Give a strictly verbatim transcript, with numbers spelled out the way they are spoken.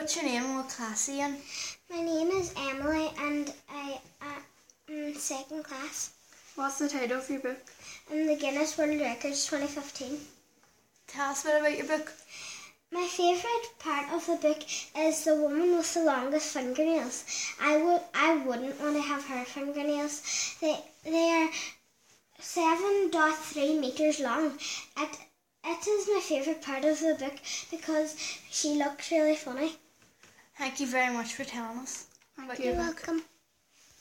What's your name and what class are you in? My name is Emily and I am in second class. What's the title of your book? In the Guinness World Records twenty fifteen. Tell us a bit about your book. My favourite part of the book is the woman with the longest fingernails. I would I wouldn't want to have her fingernails. They they are seven point three metres long. It it is my favourite part of the book because she looks really funny. Thank you very much for telling us about You're your book. welcome.